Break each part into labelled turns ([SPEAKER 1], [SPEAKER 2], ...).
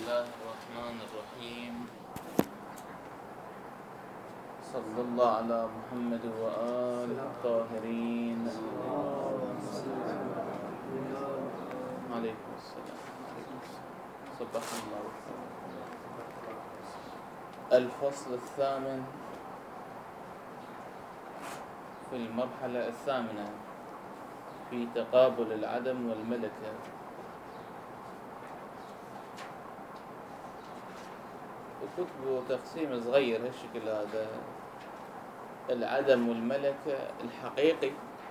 [SPEAKER 1] الله الرحمن الرحيم. صلى الله على محمد وآله الطاهرين عليكم السلام. صباح الله. الفصل الثامن في المرحلة الثامنة في تقابل العدم والملكة. وكتبوا تقسيم صغير هالشكل هذا: العدم والملكة الحقيقي،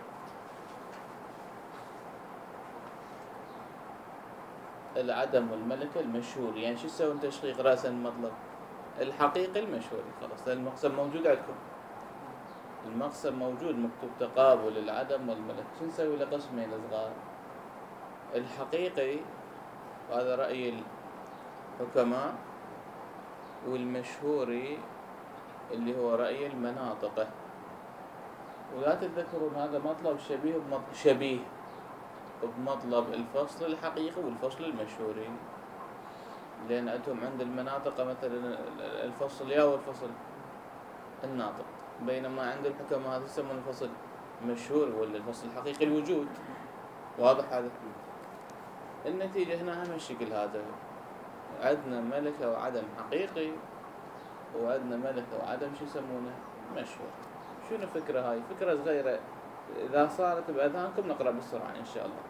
[SPEAKER 1] العدم والملكة المشهور. يعني شو تسوي تشقيق رأسا المطلب؟ الحقيقي المشهور. خلاص المقسم موجود عندكم، المقسم موجود مكتوب تقابل العدم والملكة. شو نسوي له قسمين صغار؟ الحقيقي هذا رأي الحكماء، والمشهوري اللي هو رأي المناطق. ولا تتذكرون هذا مطلب شبيه بمطلب الفصل الحقيقي والفصل المشهوري، لأن أنتم عند المناطق مثلا الفصل يا والفصل الناطق، بينما عند الحكماء هذا يسمون الفصل مشهور ولا الفصل الحقيقي الوجود. واضح هذا؟ النتيجة هنا هم الشكل هذا: عندنا ملكة وعدم حقيقي، وعندنا ملكة وعدم شو يسمونه مشهور. شنو فكرة هاي؟ فكرة صغيرة إذا صارت بأذهانكم نقرأ بسرعة إن شاء الله.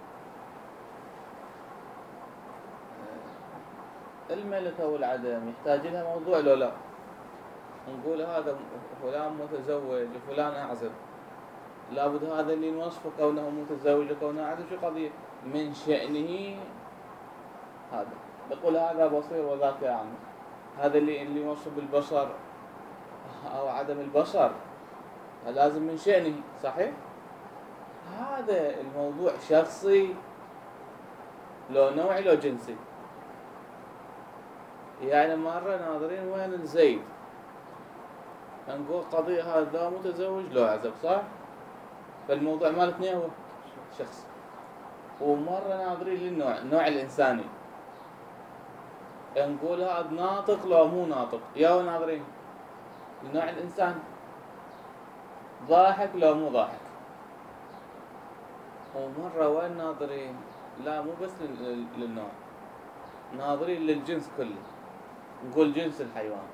[SPEAKER 1] الملكة والعدم يحتاج لها موضوع لو لا؟ نقول هذا فلان متزوج وفلان أعزب، لابد هذا اللي نوصفه كونه متزوج وكونه أعزب شو قضية من شأنه هذا. نقول هذا بصير وذاك أعمى، هذا اللي يوصف بالبصر أو عدم البصر لازم من شأنه، صحيح؟ هذا الموضوع شخصي لو نوعي لو جنسي. يعني مرة ناظرين وين زيد، نقول قضية هذا متزوج لو عزب، صح؟ فالموضوع مالتني هو شخصي. ومرة ناظرين للنوع، النوع الإنساني، نقول هذا ناطق لو مو ناطق. يا ناظرين النوع الإنساني، ضاحك لو مو ضاحك. ومرة وين ناظرين لا مو بس للنوع، ناظرين للجنس كله، نقول جنس الحيوان.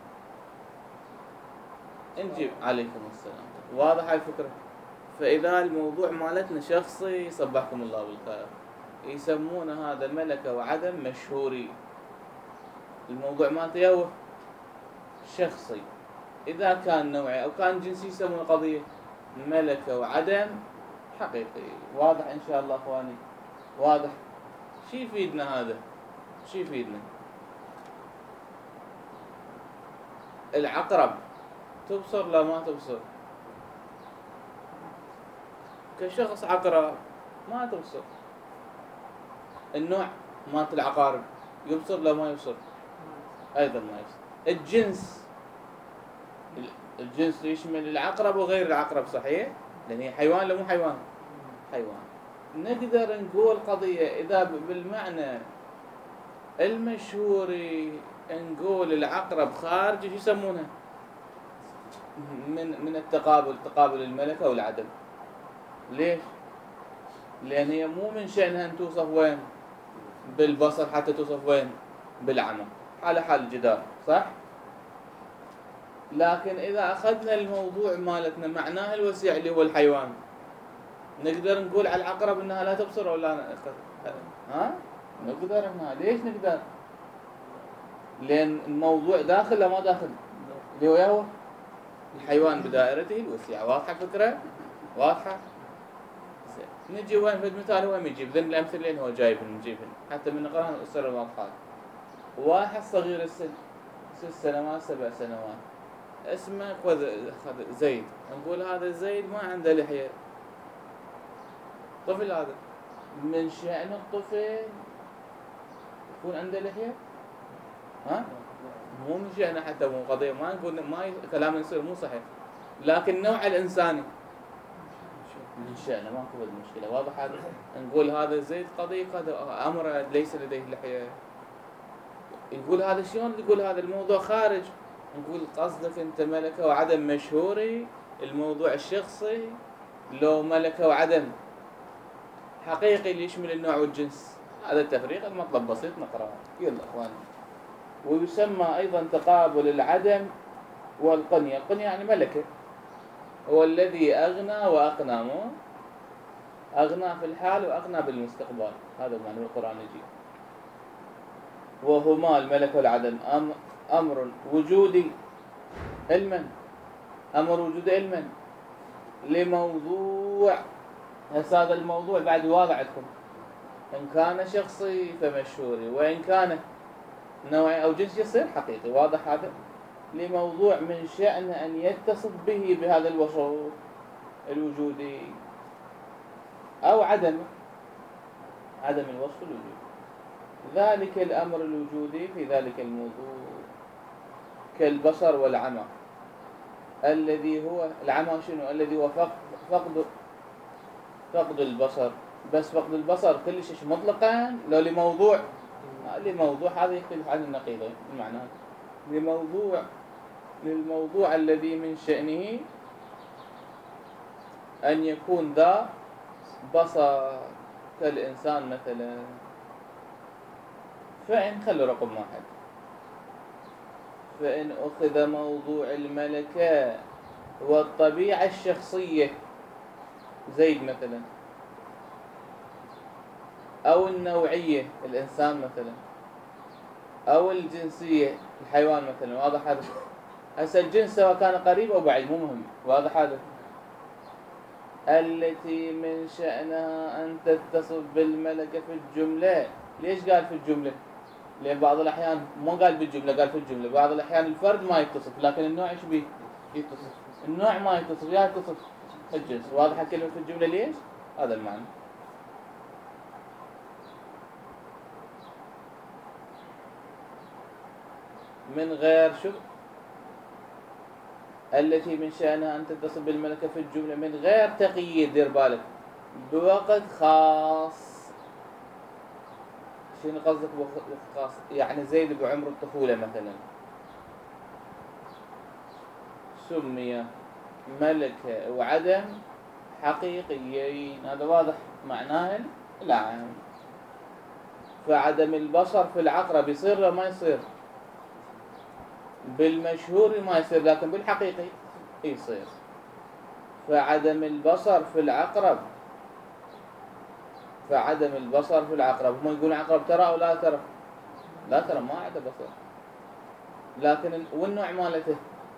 [SPEAKER 1] نجيب عليكم السلام. واضح هاي الفكرة؟ فإذا الموضوع مالتنا شخصي صبحكم الله بالخير، يسمون هذا ملكة وعدم مشهوري. الموضوع مالته يوه شخصي. إذا كان نوعي أو كان جنسي يسمون قضية ملكة وعدم حقيقي. واضح إن شاء الله أخواني؟ واضح؟ شو يفيدنا هذا؟ شو يفيدنا؟ العقرب تبصر لا ما تبصر؟ كشخص عقرب ما تبصر. النوع مالت العقارب يبصر لا ما يبصر؟ أيضا ما يبصر. الجنس يشمل العقرب وغير العقرب، صحيح؟ لأن هي حيوان لا مو حيوان؟ حيوان. نقدر نقول قضية إذا بالمعنى المشهوري نقول العقرب خارج شو يسمونها من التقابل، تقابل الملكة والعدم. ليش؟ لأن هي مو من شأنها أن توصف وين بالبصر حتى توصف وين بالعمى، على حال الجدار، صح؟ لكن إذا أخذنا الموضوع مالتنا معناه الوسيع اللي هو الحيوان، نقدر نقول على العقرب إنها لا تبصر ولا ها؟ نقدر إنها. ليش نقدر؟ لأن الموضوع داخل لا ما داخل، اللي هو الحيوان بدائرته الوسيعة. واضحة الفكرة؟ واضحة؟ نجي وين في المثال هو يجيب ذن الأمثلين هو جايبهم نجيبهم حتى من نقرأها نقصر الواضحات. واحد صغير السن 6 سنوات 7 سنوات اسمه زيد، نقول هذا زيد ما عنده لحية. طفل هذا من شأن الطفل يكون عنده لحية؟ ها؟ مو من شأنه حتى، مو قضية، ما نقول ما كلام يصير مو صحيح، لكن نوع الإنساني من شأنه ماكو مشكلة. واضح هذا؟ نقول هذا زيد قضية قد أمر ليس لديه لحية. يقول هذا شلون تقول هذا الموضوع خارج؟ نقول قصدك أنت ملكة وعدم مشهوري، الموضوع الشخصي، لو ملكة وعدم حقيقي اللي يشمل النوع والجنس. هذا التفريق المطلب بسيط نقرأه. يلا أخواني. ويسمى أيضا تقابل العدم والقنية. القنية يعني ملكة، هو الذي أغنى وأقنى، مو أغنى في الحال وأقنى بالمستقبل، هذا معنى القرآن يجي. وهما الملك والعدم أمر وجودي علما، أمر وجودي علما لموضوع. هسه هذا الموضوع بعد واضح عندكم، إن كان شخصي فمشهوري، وإن كان نوعي أو جنسي يصير حقيقي. واضح هذا؟ لموضوع من شأنه أن يتصف به بهذا الوصف الوجودي أو عدم الوصف الوجودي. ذلك الأمر الوجودي في ذلك الموضوع كالبصر والعمى، الذي هو العمى شنو؟ الذي هو فقد البصر. بس فقد البصر كل شيء مطلقا، لو لموضوع هذا يختلف عن النقيضين المعنى. للموضوع الذي من شأنه أن يكون ذا بصر كالإنسان مثلا. فإن خلوا رقم واحد، فإن أخذ موضوع الملكة والطبيعة الشخصية زيد مثلا، أو النوعية الإنسان مثلا، أو الجنسية الحيوان مثلا. واضح هذا؟ هسه الجنس سواء كان قريب أو بعيد مو مهم. واضح هذا؟ التي من شأنها أن تتصف بالملكة في الجملة. ليش قال في الجملة؟ لأن بعض الأحيان مو قال بالجملة، قال في الجملة. بعض الأحيان الفرد ما يتصف، لكن النوع إيش بيه؟ يتصف. النوع ما يتصف، يا يتصف الجنس. واضحة كلمة في الجملة ليش؟ هذا المعنى. من غير شو؟ التي من شأنها أن تتصل بالملكة في الجملة من غير تقييد. دير بالك بوقت خاص. شنو قصدك بوقت خاص؟ يعني زيد بعمر الطفولة مثلا سمي ملكة وعدم حقيقيين. هذا واضح معناه العام. فعدم البصر في العقرب يصير ولا ما يصير؟ بالمشهور ما يصير، لكن بالحقيقي يصير. فعدم البصر في العقرب، هم يقولون عقرب ترى أو لا ترى؟ لا ترى، ما عنده بصر. لكن والنوع مالته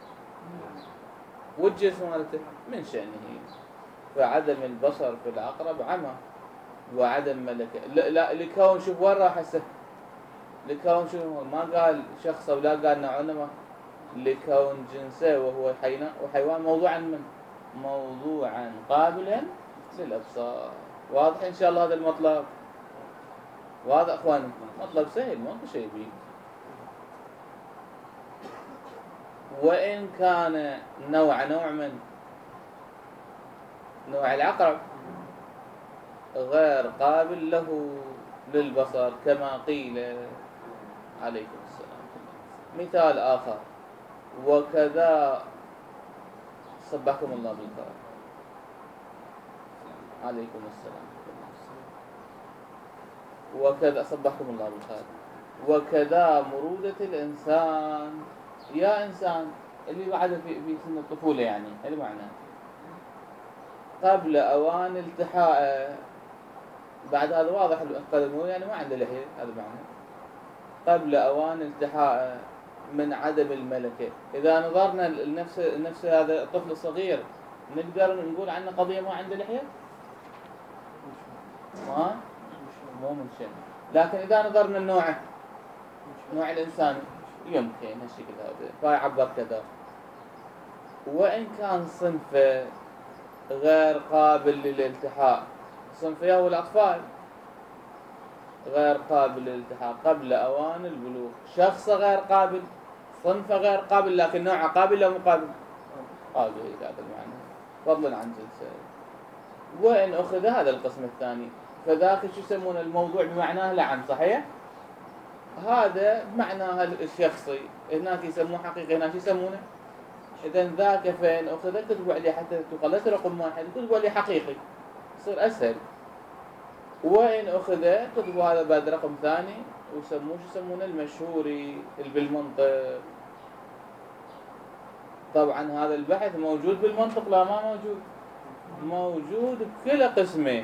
[SPEAKER 1] والجنس مالته من شأنه. فعدم البصر في العقرب عمى وعدم ملكة. لا لكون شوف وين راح هسه؟ لكون شنو؟ ما قال شخص ولا قال نوع، انما لكون جنسه وهو حيوان موضوعا قابلا للابصار. واضح ان شاء الله هذا المطلب؟ واضح اخواني؟ مطلب سهل ماكو شيء بيه. وان كان نوع من نوع العقرب غير قابل له للبصر كما قيل. عليكم السلام. مثال آخر: وكذا صبحكم الله بالخير. عليكم السلام. وكذا صبحكم الله بالخير. وكذا مرودة الإنسان، يا إنسان اللي بعد في سن الطفولة، يعني هذا معناه قبل أوان التحاء. بعد هذا واضح القدم يعني ما عنده لحية، هذا معناه قبل أوان التحاء من عدم الملكة. إذا نظرنا لنفس هذا الطفل الصغير نقدر نقول عنه قضية ما عنده لحية؟ مو من شيء. لكن إذا نظرنا نوع الإنسان يمكن هالشكل هذا، فيعبر كذا. وإن كان صنفه غير قابل للالتحاء، صنفه هو الأطفال غير قابل للالتحاق قبل أوان البلوغ. شخص غير قابل، صنفه غير قابل، لكن نوعه قابل أو مقابل؟ قابل. هذا المعنى فضلا عن جنسه. وإن أخذ هذا القسم الثاني فذاك شو يسمون الموضوع بمعناه العام. صحيح؟ هذا معناها الشخصي، هناك يسموه حقيقي، هناك يسمونه. إذا ذاك فين أخذ كتبوا عليه حتى تخلص رقم واحد كتبوا عليه حقيقي، يصير أسهل. وين أخذ كتبوا هذا بعد رقم ثاني وسموه شو يسمونه المشهوري اللي بالمنطق. طبعا هذا البحث موجود بالمنطق لا ما موجود؟ موجود بكل قسمه،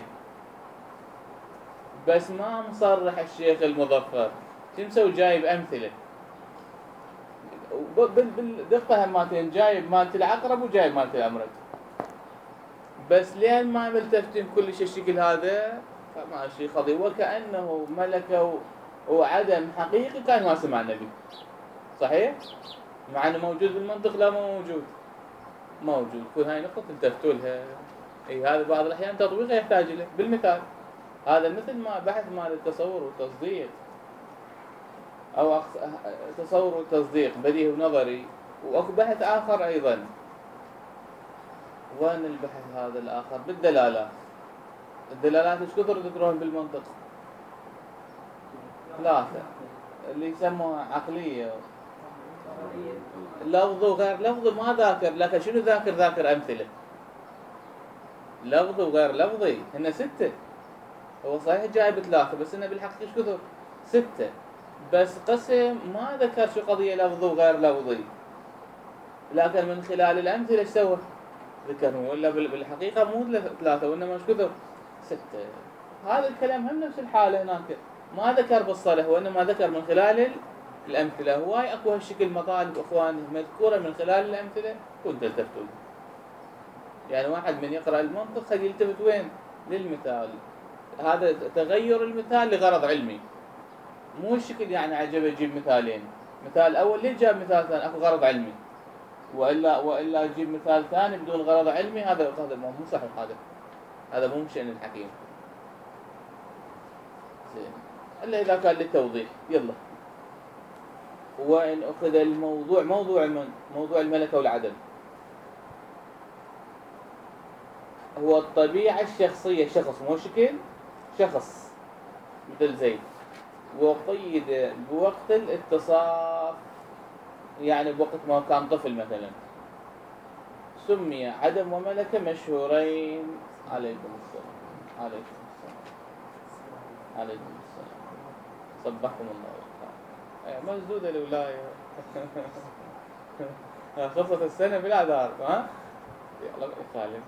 [SPEAKER 1] بس ما مصرح الشيخ المظفر. شو مسوي؟ جايب أمثلة بالدقة هماتين، جايب مالت العقرب وجايب مالت الأمرد، بس لين ما ملتفتين كل شيء الشكل هذا فما شيء خطير، وكأنه ملكة وعدم حقيقي كان ما سمع النبي. صحيح؟ مع انه موجود بالمنطق لا ما موجود. موجود. كل هاي نقطة التفتوا لها. اي هذا بعض الأحيان تطبيقه يحتاج له بالمثال. هذا مثل ما بحث مال التصور والتصديق أو تصور والتصديق بديهي ونظري، وأكو بحث آخر أيضا. وين البحث هذا الآخر؟ بالدلالات. الدلالات ايش كثر تذكرون بالمنطق؟ ثلاثة اللي يسموها عقلية، لفظ وغير لفظ ما ذاكر، لكن شنو ذاكر؟ ذاكر أمثلة. لفظ وغير لفظي هن 6. هو صحيح جايب 3 بس هن بالحقيقة ايش كثر؟ 6. بس قسم ما ذكر شو قضية لفظ وغير لفظي، لكن من خلال الأمثلة ايش سوى؟ ذكرهم. ولا بالحقيقة مو 3 وإنما ايش كثر؟ 6. هذا الكلام هم نفس الحالة هناك، ما ذكر بالصلح وإنما ذكر من خلال الأمثلة. هواي أكو هالشكل مطالب إخواني مذكورة من خلال الأمثلة كنت التفتوا. يعني واحد من يقرأ المنطق خلي يلتفت وين؟ للمثال. هذا تغير المثال لغرض علمي، مو الشكل يعني عجبه يجيب مثالين. مثال أول ليش جاب مثال ثاني؟ أكو غرض علمي. وإلا يجيب مثال ثاني بدون غرض علمي، هذا مو صحيح. هذا مو شأن الحكيم. زين. إلا إذا كان للتوضيح. يلا. وإن أخذ الموضوع موضوع الملكة والعدم هو الطبيعة الشخصية، شخص مو شكل، شخص مثل زيد، وقيد بوقت الاتصاف، يعني بوقت ما كان طفل مثلا، سمي عدم وملكة مشهورين. عليكم السلام. عليكم السلام. عليكم السلام. صبحكم الله بالخير. مسدودة الولاية. خلصت السنة بلا دار. ها؟ يلا خالد.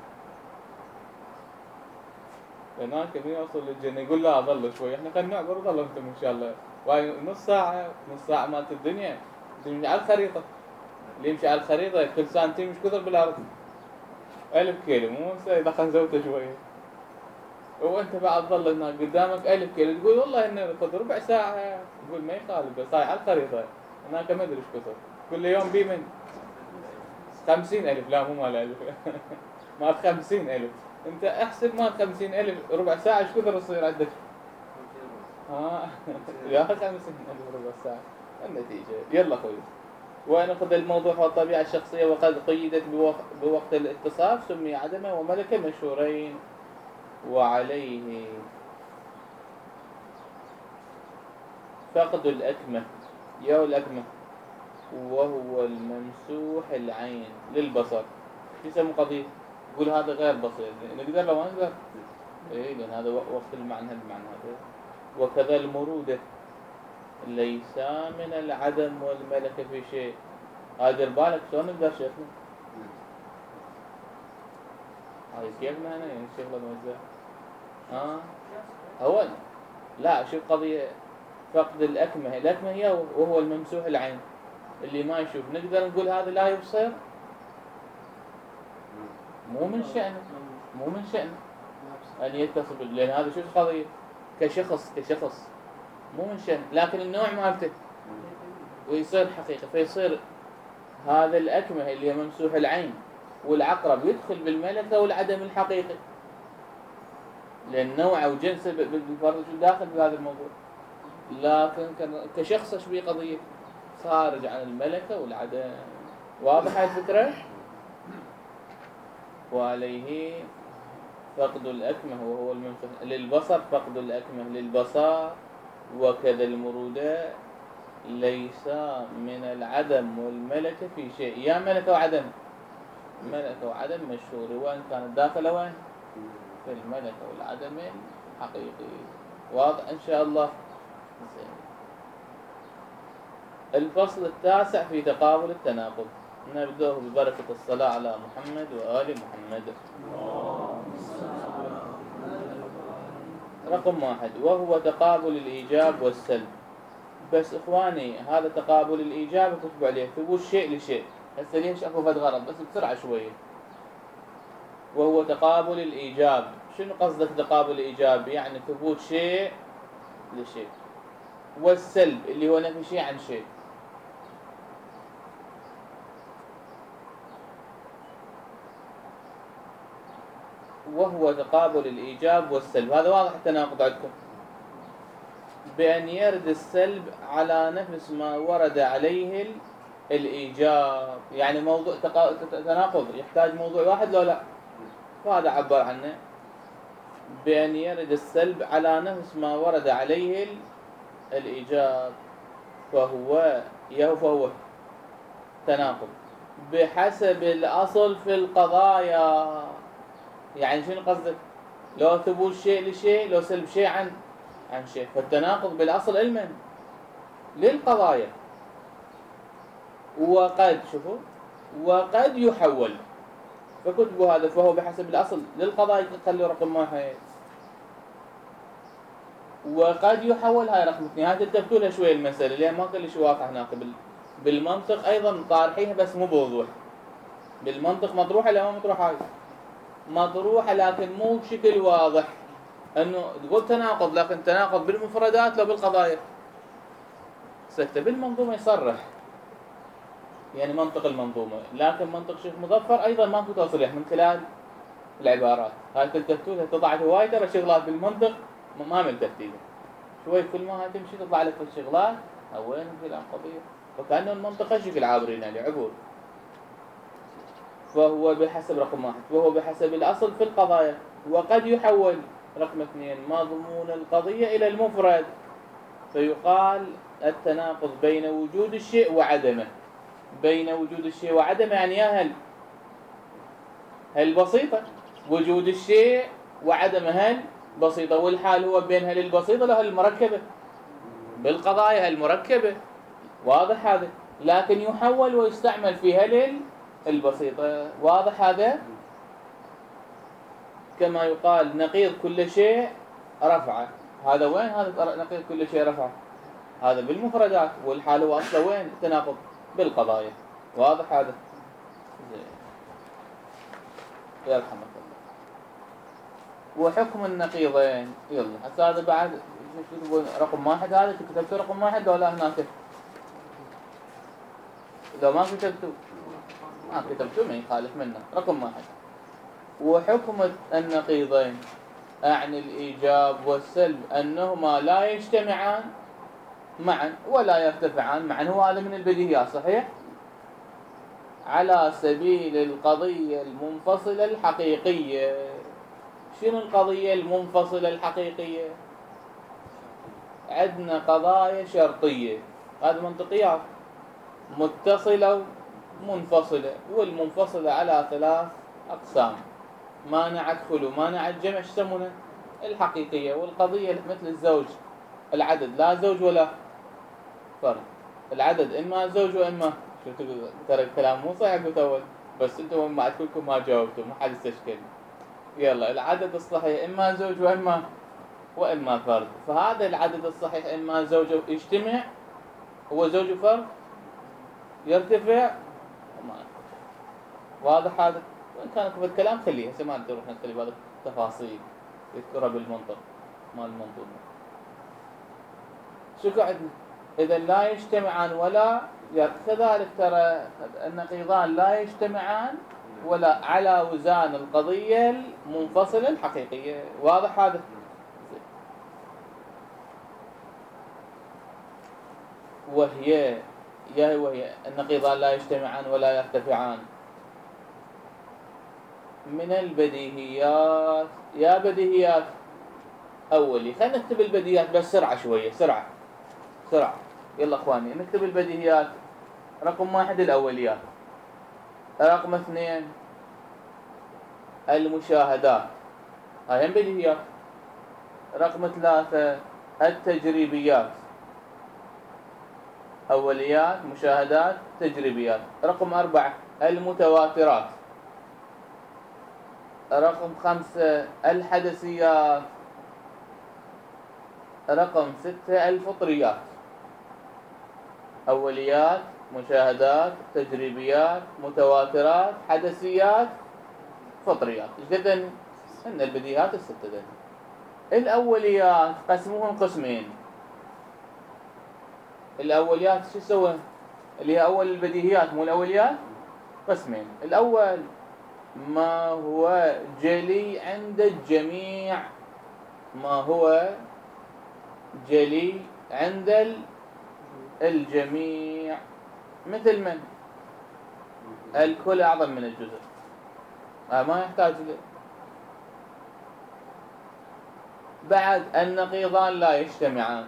[SPEAKER 1] هناك مين يوصل للجنة يقول لا ظل شوي، احنا خلينا نعبر ظل انتم ان شاء الله. واي نص ساعة مالت الدنيا تمشي على الخريطة. اللي يمشي على الخريطة كل سنتين مش كثر بالارض 1000 كيلو، مو اذا خنزوته شوية. وانت بعد ظل هناك قدامك 1000 كيلو تقول والله انه خذ ربع ساعة، تقول ما يخالف بس هاي على الخريطة. هناك ما ادري ايش كثر، كل يوم بي من 50,000. لا مو مال 1000. مال 50,000. انت احسب مال 50,000 ربع ساعة ايش كثر يصير عندك؟ يا 50,000 ربع ساعة. النتيجة يلا خوي. ونأخذ الموضوع هو الطبيعة الشخصية، وقد قيدت بوقت الاتصاف سمي عدمه وملكة مشهورين. وعليه فقد الأكمة، يا الأكمة وهو الممسوح العين للبصر. يسمى قضية يقول هذا غير بصير، نقدر لو ما نقدر ايه، لأن هذا وقت المعنى هذا. وكذا المرودة ليس من العدم والملكة في شيء. هذا بالك شلون نقدر شيخنا؟ هاي كيف معنى يعني الشغلة موزع؟ هو لا شوف قضية فقد الأكمة. الأكمة هي وهو الممسوح العين اللي ما يشوف. نقدر نقول هذا لا يبصر؟ مو من شأنه أن يتصل، لأن هذا شو القضية كشخص مو من شأنه، لكن النوع مالته ويصير حقيقة. فيصير هذا الأكمة اللي هي ممسوح العين والعقرب يدخل بالملكة والعدم الحقيقي، لأن نوع أو جنس بالفرد داخل بهذا الموضوع. لكن كشخص ايش بيه قضية؟ خارج عن الملكة والعدم. واضحة الفكرة؟ وعليه فقد الأكمة وهو الممسوح للبصر، فقد الأكمة للبصر. وكذا المرودة ليس من العدم والملكة في شيء. يا ملكة وعدم، ملكة وعدم مشهور، وإن كانت داخلة وين؟ في الملكة والعدم الحقيقي. واضح إن شاء الله؟ زين. الفصل التاسع في تقابل التناقض. نبدأه ببركة الصلاة على محمد وآل محمد. رقم 1، وهو تقابل الإيجاب والسلب. بس إخواني هذا تقابل الإيجاب اكتبوا عليه ثبوت شيء لشيء. هسه ليش أكو فد غرض بس بسرعة شوية. وهو تقابل الإيجاب، شنو قصدك تقابل الإيجاب؟ يعني ثبوت شيء لشيء. والسلب اللي هو نفي شيء عن شيء. وهو تقابل الإيجاب والسلب. هذا واضح التناقض عندكم، بأن يرد السلب على نفس ما ورد عليه الإيجاب. يعني موضوع تناقض يحتاج موضوع واحد لو لا، فهذا عبر عنه بأن يرد السلب على نفس ما ورد عليه الإيجاب، فهو تناقض بحسب الأصل في القضايا. يعني شنو قصدك؟ لو ثبوت شيء لشيء، لو سلب شيء عن شيء، فالتناقض بالأصل علما للقضايا. وقد شوفوا، وقد يحول، فكتبوا هذا فهو بحسب الأصل للقضايا. خلوا رقم 1. وقد يحول هاي رقم 2. هاي تلتفتوا لها شوي المسألة لأن ما كلش واضح هناك بالمنطق أيضا طارحينها بس مو بوضوح. بالمنطق مطروحة لا ما مطروحة؟ هاي مطروحة لكن مو بشكل واضح. انه تقول تناقض لكن تناقض بالمفردات لو بالقضايا. سكتة بالمنظومة يصرح يعني منطق المنظومة، لكن منطق شيخ مظفر ايضا ماكو تصريح من خلال العبارات. هاي تلتفتوها تطلع هواي ترى شغلات بالمنطق ما من تفتيلها شوي، كل ما هاي تمشي تطلع لك في الشغلات او وين في القضية، وكأنه المنطق شكل عابرين عليه عبور. فهو بحسب رقم 1، وهو بحسب الأصل في القضايا. وقد يحول رقم 2 مضمون القضية إلى المفرد، فيقال التناقض بين وجود الشيء وعدمه. بين وجود الشيء وعدمه يعني يا هل بسيطة، وجود الشيء وعدمه هل بسيطة، والحال هو بين هل البسيطة لهل المركبة. بالقضايا هل المركبة واضح هذا، لكن يحول ويستعمل في هل البسيطة. واضح هذا؟ كما يقال نقيض كل شيء رفعه. هذا وين هذا نقيض كل شيء رفعه؟ هذا بالمفردات، والحال هو أصلا وين التناقض؟ بالقضايا. واضح هذا؟ يرحمك الله. وحكم النقيضين، يلا هسه هذا بعد رقم 1. هذا كتبت رقم 1 ولا هناك؟ لو ما كتبتوا ما يخالف منه. رقم 1، وحكم النقيضين أعني الإيجاب والسلب أنهما لا يجتمعان معا ولا يرتفعان معا. هو هذا من البديهيات صحيح؟ على سبيل القضية المنفصلة الحقيقية. شنو القضية المنفصلة الحقيقية؟ عندنا قضايا شرطية، هذه منطقيات، متصلة ومنفصلة. والمنفصلة على 3 أقسام: مانع دخول ومانع الجمع يسمونه الحقيقية. والقضية مثل الزوج، العدد لا زوج ولا فرد. العدد إما زوج وإما شو تقول، ترى الكلام مو صحيح قلت أول بس أنتم بعد كلكم ما جاوبتوا ما حد استشكل. يلا العدد الصحيح إما زوج وإما فرد. فهذا العدد الصحيح إما زوج يجتمع هو زوج وفرد، يرتفع وما يرتفع. واضح هذا؟ وإن كان بالكلام خليه هسه ما نروح نخلي بعض التفاصيل يذكرها بالمنطق مال المنظومة. شو قاعد إذا لا يجتمعان ولا كذلك ترى النقيضان لا يجتمعان ولا على وزان القضية المنفصلة الحقيقية. واضح هذا؟ وهي النقيضان لا يجتمعان ولا يرتفعان من البديهيات. يا بديهيات أولي، خلينا نكتب البديهيات بس سرعة شوية، سرعة. يلا اخواني نكتب البديهيات. رقم 1 الأوليات، رقم 2 المشاهدات، هاي هم بديهيات. رقم 3 التجريبيات، أوليات مشاهدات تجريبيات. رقم 4 المتواترات. رقم 5 الحدثيات. رقم 6 الفطريات. أوليات مشاهدات تجريبيات متواترات حدثيات فطريات. ايش قد هن البديهيات الستة دول. الأوليات قسموهم قسمين. الأوليات شو يسوي؟ اللي هي أول البديهيات مو الأوليات، قسمين. الأول ما هو جلي عند الجميع، ما هو جلي عند الجميع، مثل من؟ الكل أعظم من الجزء، ما يحتاج بعد النقيضان لا يجتمعان.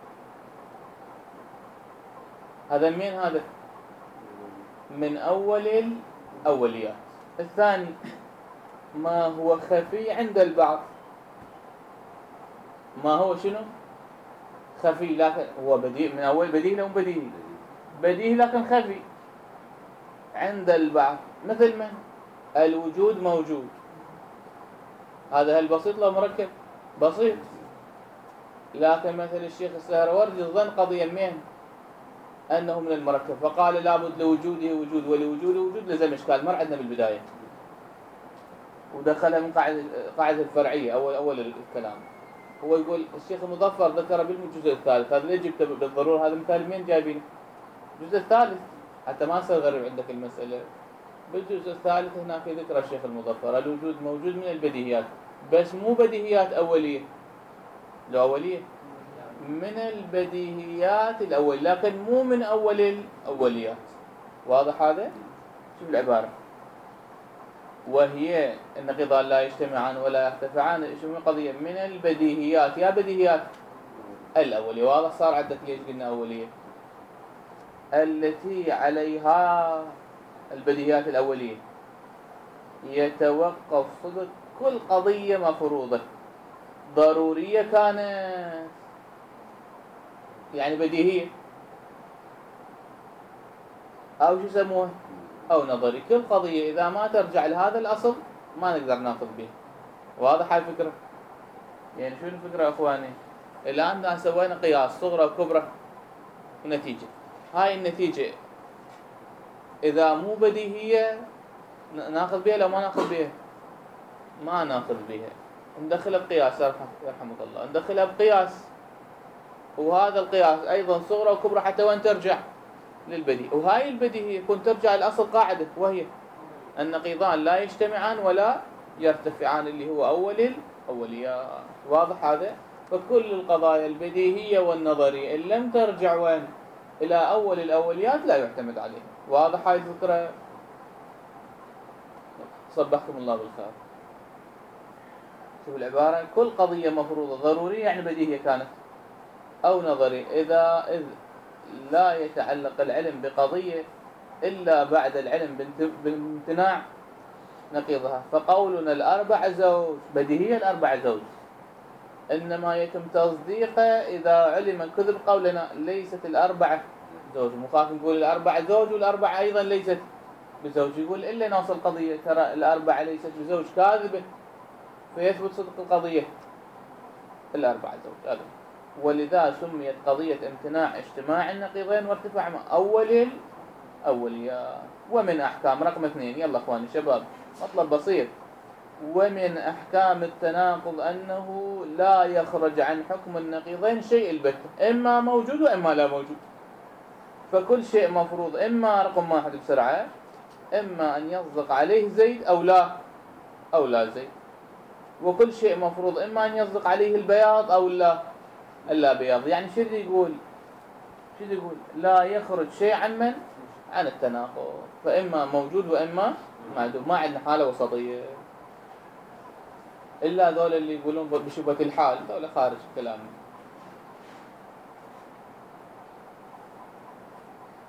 [SPEAKER 1] هذا مين هذا؟ من أول الأوليات. الثاني ما هو خفي عند البعض. ما هو شنو؟ خفي، لكن هو بديهي من أول. بديهي لو بديهي؟ بديهي لكن خفي عند البعض. مثل من؟ الوجود موجود. هذا هل بسيط لو مركب؟ بسيط. لكن مثل الشيخ السهروردي ظن قضية مين؟ أنه من المركب، فقال لابد لوجوده وجود ولوجوده وجود لزم إشكال. مر عندنا بالبداية ودخلها من قاعدة الفرعية أول الكلام. هو يقول الشيخ المظفر ذكر بالجزء الثالث. هذا ليش جبته بالضرورة؟ هذا مثال مين جايبينه؟ الجزء الثالث، حتى ما يصير غريب عندك المسألة. بالجزء الثالث هناك ذكر الشيخ المظفر الوجود موجود من البديهيات، بس مو بديهيات أولية. لو أولية من البديهيات الأول، لكن مو من أول الأوليات. واضح هذا؟ شوف العبارة، وهي النقيضان لا يجتمعان ولا يرتفعان. شو قضية من البديهيات؟ يا بديهيات الأولية. واضح صار عندك ليش قلنا أولية؟ التي عليها البديهيات الأولية يتوقف صدق كل قضية مفروضة، ضرورية كانت يعني بديهية، أو شو يسموها، أو نظري. كل قضية إذا ما ترجع لهذا الأصل ما نقدر ناخذ به. واضح هاي الفكرة؟ يعني شو الفكرة يا أخواني؟ الآن سوينا قياس صغرى وكبرى ونتيجة. هاي النتيجة إذا مو بديهية ناخذ بها لو ما ناخذ بها؟ ما ناخذ بها. ندخلها بقياس، يرحمك الله، ندخلها بقياس، وهذا القياس أيضا صغرى وكبرى حتى وين ترجع للبديهي. وهاي البديهية كنت ترجع لأصل قاعدة، وهي النقيضان لا يجتمعان ولا يرتفعان، اللي هو أول الأوليات. واضح هذا؟ فكل القضايا البديهية والنظرية إن لم ترجع وين؟ إلى أول الأوليات لا يعتمد عليها. واضح هاي الفكرة؟ صبحكم الله بالخير. شوف العبارة، كل قضية مفروضة ضرورية يعني بديهية كانت أو نظري، إذ لا يتعلق العلم بقضية إلا بعد العلم بامتناع نقيضها. فقولنا الأربع زوج بديهية، الأربع زوج، إنما يتم تصديقه إذا علم كذب قولنا ليست الأربعة زوج. مخاف نقول الأربع زوج والأربعة أيضا ليست بزوج، يقول إلا نوصل القضية ترى الأربعة ليست بزوج كاذبة، فيثبت صدق القضية الأربعة زوج هذا. ولذا سميت قضية امتناع اجتماع النقيضين وارتفاع أول الأوليات. ومن أحكام رقم 2، يلا أخواني شباب مطلب بسيط، ومن أحكام التناقض أنه لا يخرج عن حكم النقيضين شيء البتة، إما موجود وإما لا موجود. فكل شيء مفروض إما رقم 1 بسرعة، إما أن يصدق عليه زيد أو لا زيد. وكل شيء مفروض إما أن يصدق عليه البياض أو لا بياض. يعني شو يقول؟ لا يخرج شيء عن التناقض، فإما موجود وإما معدوم. ما عندنا حالة وسطية إلا ذول اللي يقولون بشبهة الحال، ذول خارج كلامنا.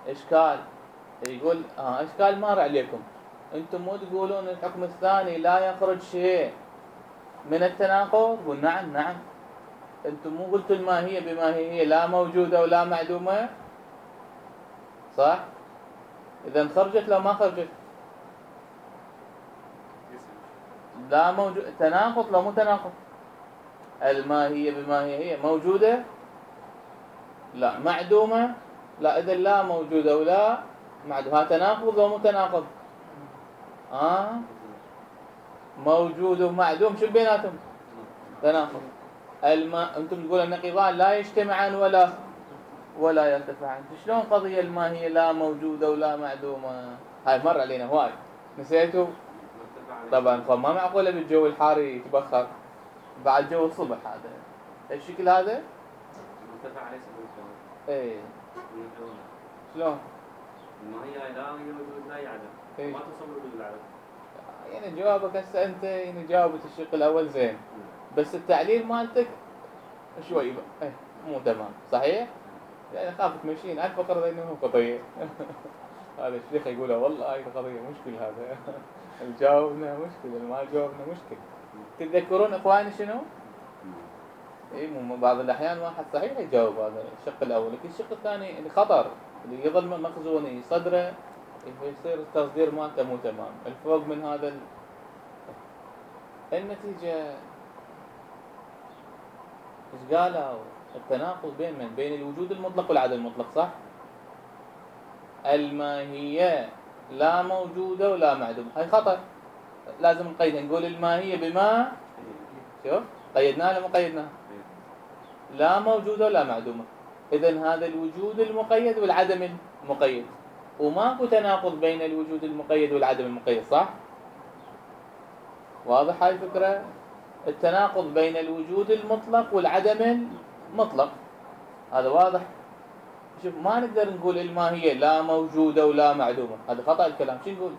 [SPEAKER 1] إشكال. يقول إشكال مار عليكم، أنتم مو تقولون الحكم الثاني لا يخرج شيء من التناقض؟ قل نعم نعم. أنتم مو قلتوا الماهية بما هي لا موجودة ولا معدومة، صح؟ إذا خرجت لو ما خرجت؟ لا موجود، تناقض لو مو تناقض. الماهية بما هي موجودة؟ لا. معدومة؟ لا. إذا لا موجودة ولا معدومة، ها تناقض لو مو تناقض؟ موجود ومعدوم شو بيناتهم؟ تناقض. أنتم تقولون النقيضان لا يجتمعان ولا يرتفعان. شلون قضية الماهية لا موجودة ولا معدومة؟ هاي مر علينا هواي، نسيتوا؟ طبعا فما معقولة بالجو الحار يتبخر بعد جو الصبح. هذا الشكل هذا
[SPEAKER 2] مرتفع ليس بالكون.
[SPEAKER 1] ايه شلون؟
[SPEAKER 2] الماهية لا هي وجود لا يعدم.
[SPEAKER 1] إيه؟
[SPEAKER 2] ما تصور وجود العدم.
[SPEAKER 1] يعني جوابك هسه انت يعني جاوبت الشق الاول زين، بس التعليل مالتك شوي ايه مو تمام. صحيح؟ يعني خاف تمشين ألف فقرة إنه مو قضية. هذا الشيخ يقوله والله هاي القضية مشكل. هذا الجاوبنا مشكلة، ما جاوبنا مشكلة. تتذكرون إخواني شنو؟ إيه مو بعض الأحيان واحد صحيح يجاوب هذا الشق الأول، لكن الشق الثاني يعني خطر، اللي يظل مخزوني صدره يصير التصدير مالته مو تمام. الفوق من هذا النتيجة إيش قالوا؟ التناقض بين الوجود المطلق والعدم المطلق، صح؟ الماهية لا موجودة ولا معدومة، هاي خطأ، لازم نقيدها. نقول الماهية بما، شوف قيدناها ولا ما قيدناها؟ لا موجودة ولا معدومة. إذن هذا الوجود المقيد والعدم المقيد، وماكو تناقض بين الوجود المقيد والعدم المقيد، صح؟ واضح هاي الفكرة؟ التناقض بين الوجود المطلق والعدم المطلق هذا واضح. شوف ما نقدر نقول الماهية لا موجودة ولا معدومة، هذا خطأ الكلام. شو نقول؟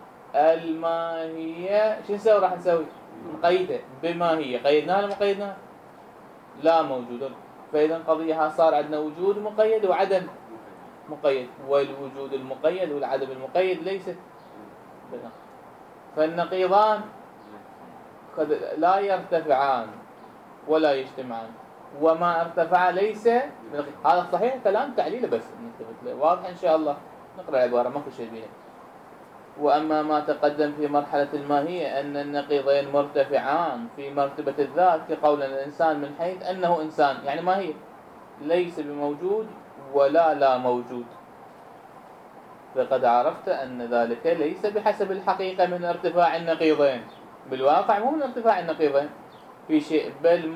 [SPEAKER 1] الماهية شو نسوي؟ راح نسوي نقيدها بما هي. قيدناها ولا ما قيدناها؟ لا موجودة. فإذا قضية صار عندنا وجود مقيد وعدم مقيد، والوجود المقيد والعدم المقيد ليست بنقيض، فالنقيضان قد لا يرتفعان ولا يجتمعان، وما ارتفع ليس بنقيض. هذا صحيح كلام تعليله بس واضح إن شاء الله. نقرأ العبارة ماكو شيء بيها. وأما ما تقدم في مرحلة الماهية أن النقيضين مرتفعان في مرتبة الذات، كقول الإنسان من حيث أنه إنسان، يعني ماهية ليس بموجود ولا لا موجود، فقد عرفت أن ذلك ليس بحسب الحقيقة من ارتفاع النقيضين، بالواقع مو من ارتفاع النقيضين في شيء، بل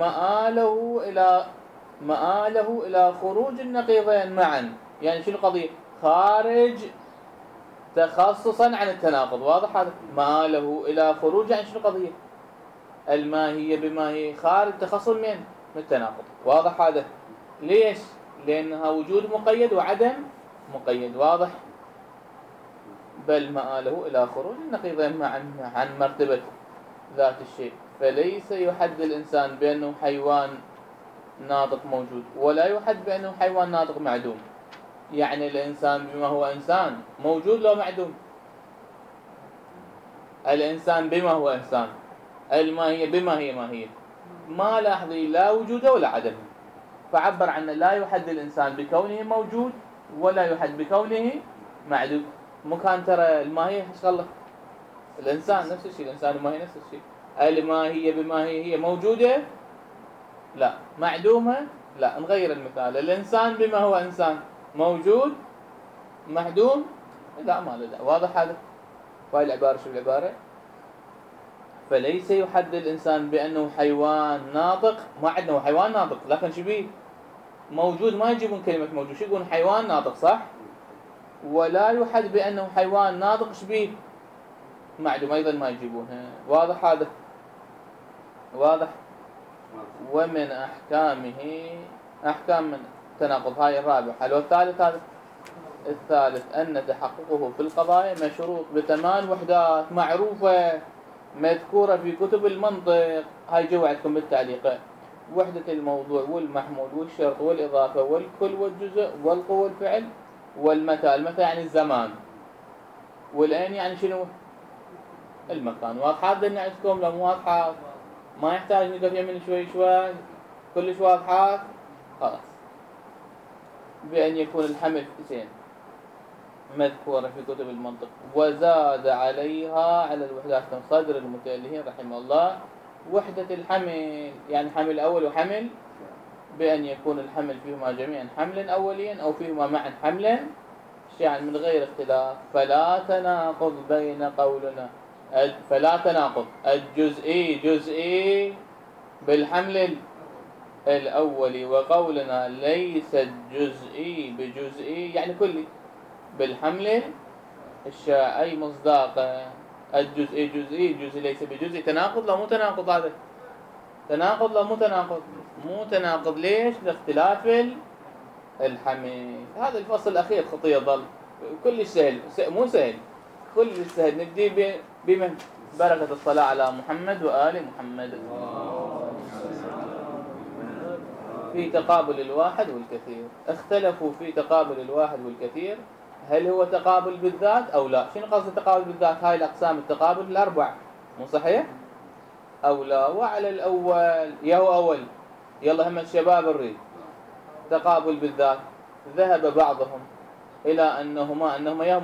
[SPEAKER 1] مآله إلى خروج النقيضين معا. يعني شنو القضية؟ خارج تخصصا عن التناقض. واضح هذا؟ مآله إلى خروج عن شنو القضية؟ الماهية بما هي خارج تخصص من التناقض. واضح هذا؟ ليش؟ لأنها وجود مقيد وعدم مقيد. واضح؟ بل مآله إلى خروج النقيضين معا عن مرتبة ذات الشيء، فليس يحد الإنسان بأنه حيوان ناطق موجود، ولا يحد بأنه حيوان ناطق معدوم. يعني الإنسان بما هو إنسان موجود لو معدوم؟ الإنسان بما هو إنسان، الماهية بما هي ماهية، ما لاحظي لا وجود ولا عدم، فعبر عنه لا يحد الإنسان بكونه موجود ولا يحد بكونه معدوم. مكان ترى الماهية ايش غلط؟ الإنسان نفس الشيء، الإنسان والماهية نفس الشيء. الماهية بما هي موجودة؟ لا. معدومة؟ لا. نغير المثال. الإنسان بما هو إنسان موجود معدوم؟ لا ما له داعي. واضح هذا؟ وهي العبارة شو العبارة؟ فليس يحد الإنسان بأنه حيوان ناطق، ما عندنا حيوان ناطق، لكن شو بيه؟ موجود. ما يجيبون كلمة موجود، شو يقولون؟ حيوان ناطق، صح؟ ولا يحد بأنه حيوان ناطق شو بيه؟ معدوم، أيضا ما يجيبونها. واضح هذا؟ واضح؟ ومن أحكامه أحكام من تناقض، هاي الرابع. حلو الثالث هذا؟ الثالث أن تحققه في القضايا مشروط بثمان وحدات معروفة مذكورة في كتب المنطق. هاي جو عندكم بالتعليق: وحدة الموضوع والمحمول والشرط والإضافة والكل والجزء والقوة والفعل والمتى، المتى يعني الزمان، والأين يعني شنو؟ المكان. واضحة الدنيا عندكم لو مو واضحة؟ ما يحتاج نقف يمين شوي شوي، كلش واضحات. خلاص. بأن يكون الحمل زين مذكورة في كتب المنطق، وزاد عليها على الوحدات من صدر المتألهين رحمه الله وحدة الحمل، يعني حمل أول وحمل، بأن يكون الحمل فيهما جميعا حملا أوليا أو فيهما معا حملا شيئا من غير اختلاف. فلا تناقض بين قولنا، فلا تناقض الجزئي جزئي بالحمل الأولي، وقولنا ليس الجزئي بجزئي يعني كلي بالحمل أي مصداق الجزئي جزئي جزئي ليس بجزئي. تناقض لو مو تناقض؟ هذا تناقض لو مو تناقض؟ مو تناقض. ليش؟ لاختلاف الحمل. هذا الفصل الأخير خطية ظل كلش سهل، مو سهل، كلش سهل. نبدي بمن؟ بركة الصلاة على محمد وآل محمد. في تقابل الواحد والكثير، اختلفوا في تقابل الواحد والكثير، هل هو تقابل بالذات أو لا؟ شنو قصد التقابل بالذات؟ هاي الأقسام التقابل الأربع، مو صحيح؟ أو لا؟ وعلى الأول يا هو أول، يلا هم الشباب الريد تقابل بالذات. ذهب بعضهم إلى أنهما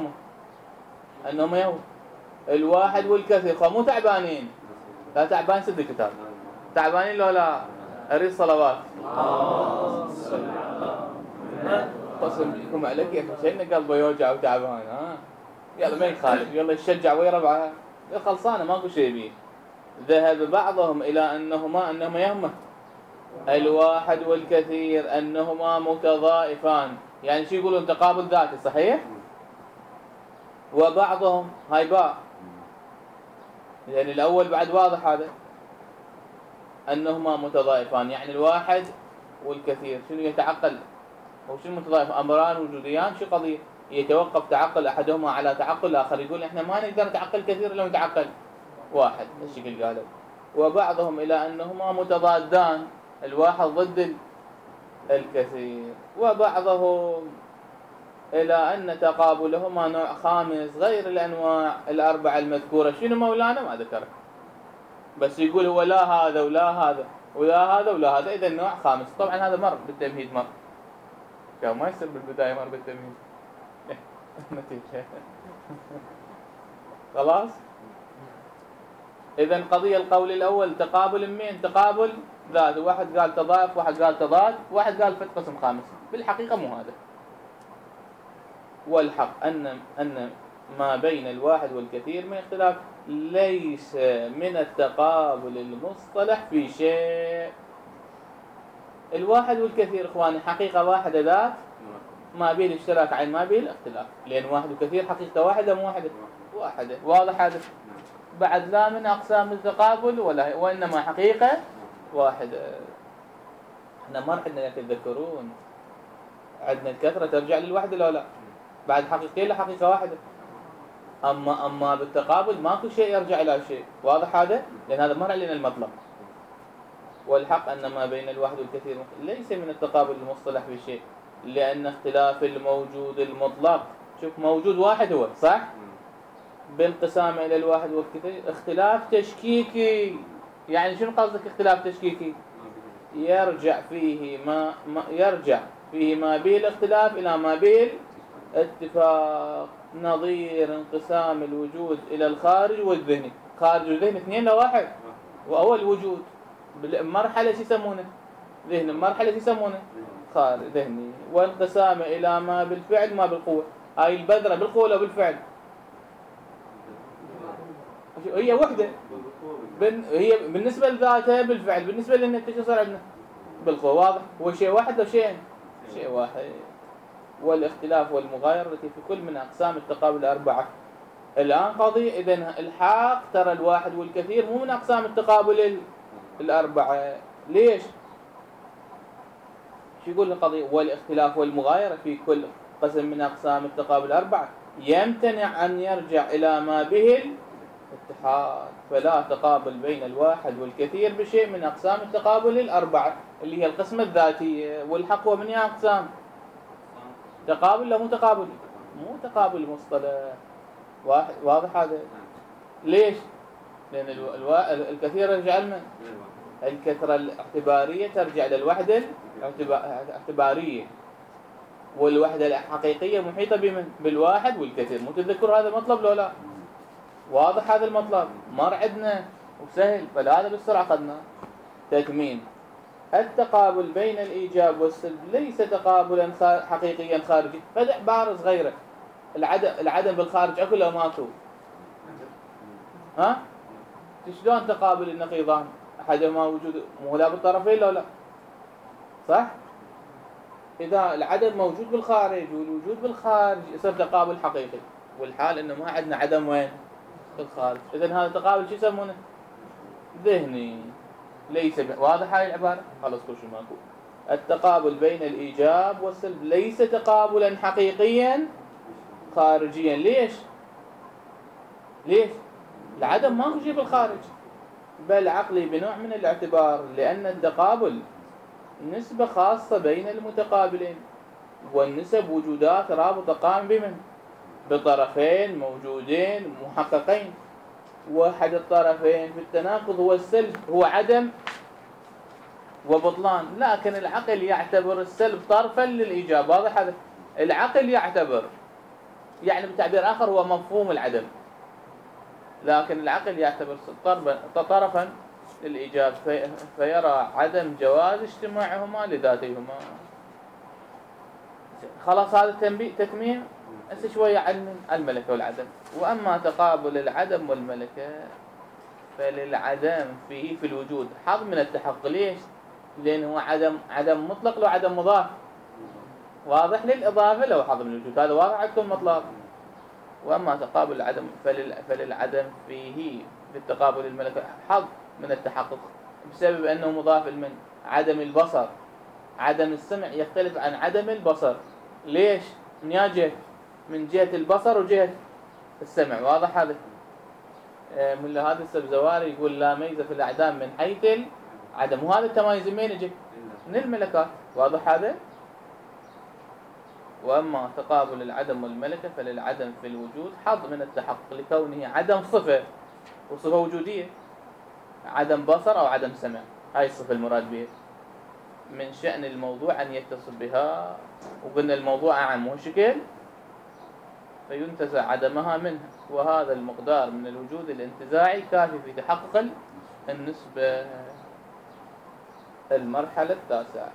[SPEAKER 1] يوم الواحد والكثير. فمو تعبانين، لا تعبان سد الكتاب، تعبانين لو لا أريد صلوات. قسم بكم عليك يا أخي، شنو قلبه يوجع وتعبان؟ يلا ما يخالف، يلا يشجع ويا ربعه، خلصانه ماكو شيء بيه. ذهب بعضهم إلى أنهما يهمه الواحد والكثير أنهما متضائفان، يعني شو يقولون؟ تقابل ذاتي، صحيح؟ وبعضهم هاي باء، يعني الأول بعد واضح هذا أنهما متضائفان، يعني الواحد والكثير شنو يتعقل أو شنو متضائف؟ أمران وجوديان. شو قضية؟ يتوقف تعقل أحدهما على تعقل الآخر. يقول إحنا ما نقدر نتعقل كثير إلا نتعقل واحد، الشكل قالوا. وبعضهم إلى أنهما متضادان، الواحد ضد الكثير. وبعضهم إلى أن تقابلهما نوع خامس غير الأنواع الأربعة المذكورة. شنو مولانا؟ ما ذكره، بس يقول هو لا هذا ولا هذا ولا هذا ولا هذا، إذا نوع خامس. طبعا هذا مر بالتمهيد، مر كان ما يصير بالبداية، مر بالتمهيد. نتيجة خلاص. إذا القضية القول الأول تقابل مين؟ تقابل ذات. واحد قال تضاعف، واحد قال تضاد، واحد قال فت قسم خامس. بالحقيقة مو هذا. والحق أن ما بين الواحد والكثير من اختلاف، ليس من التقابل المصطلح في شيء. الواحد والكثير إخواني حقيقة واحدة ذات، ما بين الاشتراك عين ما بين الاختلاف، لأن واحد وكثير حقيقة واحدة مو واحدة، واحدة. واضح هذا؟ بعد لا من أقسام التقابل وإنما حقيقة واحدة. احنا ما عندنا تتذكرون، عندنا الكثرة ترجع للوحدة لو لا، بعد حقيقتين لحقيقة واحدة. أما بالتقابل ماكو شيء يرجع إلى شيء. واضح هذا؟ لأن هذا مر علينا المطلب. والحق أن ما بين الواحد والكثير ليس من التقابل المصطلح في شيء، لأن اختلاف الموجود المطلق، شوف موجود واحد هو صح؟ بانقسام إلى الواحد والكثير اختلاف تشكيكي. يعني شنو قصدك اختلاف تشكيكي؟ يرجع فيه ما بين الاختلاف إلى ما بين اتفاق. نظير انقسام الوجود إلى الخارج والذهني. خارج والذهن اثنين لواحد، وأول وجود مرحلة شو يسمونه؟ ذهني. مرحلة شو يسمونه؟ خارج ذهني. وانقسام إلى ما بالفعل ما بالقوة. هاي البذرة بالقوة ولا بالفعل؟ هي وحدة، هي بالنسبة لذاتها بالفعل، بالنسبة للنتيجة شو صار عندنا؟ بالقوة. واضح؟ هو شيء واحد أو شيء واحد. والاختلاف والمغايرة التي في كل من أقسام التقابل الأربعة. الآن قضية إذن الحاق ترى الواحد والكثير مو من أقسام التقابل الأربعة. ليش؟ شو يقول القضية؟ والاختلاف والمغايرة في كل قسم من أقسام التقابل الأربعة يمتنع أن يرجع إلى ما به الاتحاد. فلا تقابل بين الواحد والكثير بشيء من أقسام التقابل الأربعة اللي هي القسمة الذاتية. والحق هو من أقسام تقابل لا مو تقابل؟ مو تقابل مصطلح. واضح هذا؟ ليش؟ لأن الكثير يرجع لمن؟ الكثرة الاعتبارية ترجع للوحدة الاعتبارية، والوحدة الحقيقية محيطة بمن؟ بالواحد والكثير. مو تذكر هذا المطلب لو لا؟ واضح هذا المطلب؟ مر عندنا وسهل، فلهذا بالسرعة أخذنا تكمين. التقابل بين الإيجاب والسلب ليس تقابلا حقيقيا خارجي. فدع بارز غيره. العدم بالخارج أكو لو ماكو؟ ها؟ شلون تقابل النقيضان؟ أحدهما وجود مو لا بالطرفين لو لا؟ صح؟ إذا العدم موجود بالخارج والوجود بالخارج يصير تقابل حقيقي، والحال إنه ما عندنا عدم وين؟ بالخارج. إذن هذا تقابل شو يسمونه؟ ذهني. ليس واضح هاي العبارة؟ خلص كل شيء ماكو. التقابل بين الإيجاب والسلب ليس تقابلا حقيقيا خارجيا. ليش؟ ليش؟ العدم ما شيء بالخارج، بل عقلي بنوع من الاعتبار، لأن التقابل نسبة خاصة بين المتقابلين، والنسب وجودات رابطة قائم بمن؟ بطرفين موجودين محققين، واحد الطرفين في التناقض هو السلب، هو عدم وبطلان. لكن العقل يعتبر السلب طرفا للإيجاب. واضح هذا؟ العقل يعتبر، يعني بتعبير آخر هو مفهوم العدم، لكن العقل يعتبر طرفا للإيجاب، فيرى عدم جواز اجتماعهما لذاتهما. خلاص هذا تكميم. هسه شوية علم الملكة والعدم. وأما تقابل العدم والملكة فللعدم فيه في الوجود حظ من التحقق. ليش؟ لأنه عدم مطلق له عدم مضاف. واضح؟ للإضافة له حظ من الوجود. هذا واضح عندكم مطلق. وأما تقابل العدم فللعدم فيه في التقابل الملكة حظ من التحقق، بسبب أنه مضاف من عدم البصر. عدم السمع يختلف عن عدم البصر. ليش؟ من جهة البصر وجهة السمع. واضح هذا؟ من هذا السبزواري يقول لا ميزة في الأعدام من حيث العدم. وهذا التمايز من يجي؟ من الملكات. واضح هذا؟ وأما تقابل العدم والملكة فللعدم في الوجود حظ من التحقق، لكونه عدم صفة وصفة وجودية، عدم بصر أو عدم سمع. هاي الصفة المراد بها. من شأن الموضوع أن يتصف بها، وقلنا الموضوع أعم مو شكل، فينتزع عدمها منها، وهذا المقدار من الوجود الانتزاعي كافي في تحقق النسبة. المرحلة التاسعة.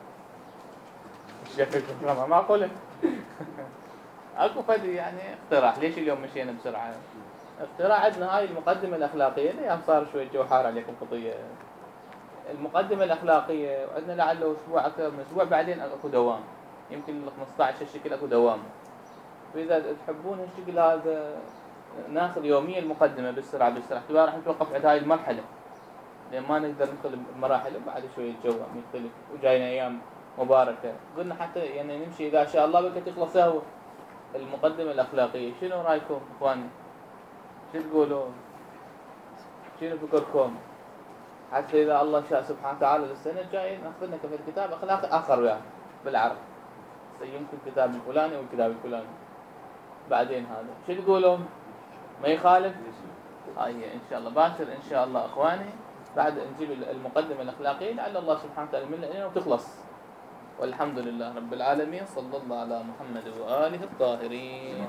[SPEAKER 1] ما أقوله أكو فدي يعني اقتراح. ليش اليوم مشينا بسرعة؟ اقتراح عندنا هاي المقدمة الأخلاقية. الأيام صار شوية جو حار عليكم خطية. المقدمة الأخلاقية وعندنا لعله أسبوع أكثر من أسبوع، بعدين أكو دوام، يمكن 15 الشكل أكو دوام. وإذا تحبون الشكل هذا ناخذ يوميا المقدمة بالسرعة اعتبار راح نتوقف عند هاي المرحلة، لأن ما نقدر ندخل المراحل بعد شوية الجو يختلف، وجاينا أيام مباركة. قلنا حتى يعني نمشي إذا شاء الله بك تخلص هو المقدمة الأخلاقية. شنو رأيكم إخواني؟ شو تقولون؟ شنو فكركم؟ حتى إذا الله شاء سبحانه وتعالى للسنة الجاية نأخذ لنا كفر كتاب أخلاقي آخر وياه بالعرب، يمكن الكتاب الفلاني والكتاب الفلاني بعدين. هذا شو تقولون؟ ما يخالف؟ هاي إن شاء الله باكر إن شاء الله إخواني بعد نجيب المقدمة الأخلاقية لعل الله سبحانه وتعالى من لنا وتخلص. والحمد لله رب العالمين. صلى الله على محمد وآله الطاهرين.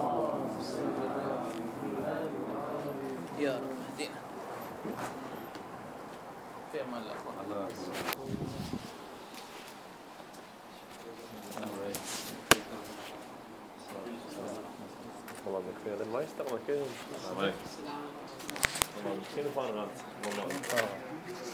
[SPEAKER 1] يا رب اهدنا في أمان الله.
[SPEAKER 3] والله بالخير ما يستغرب كذا. السلام عليكم. والله مسكين فارغ. والله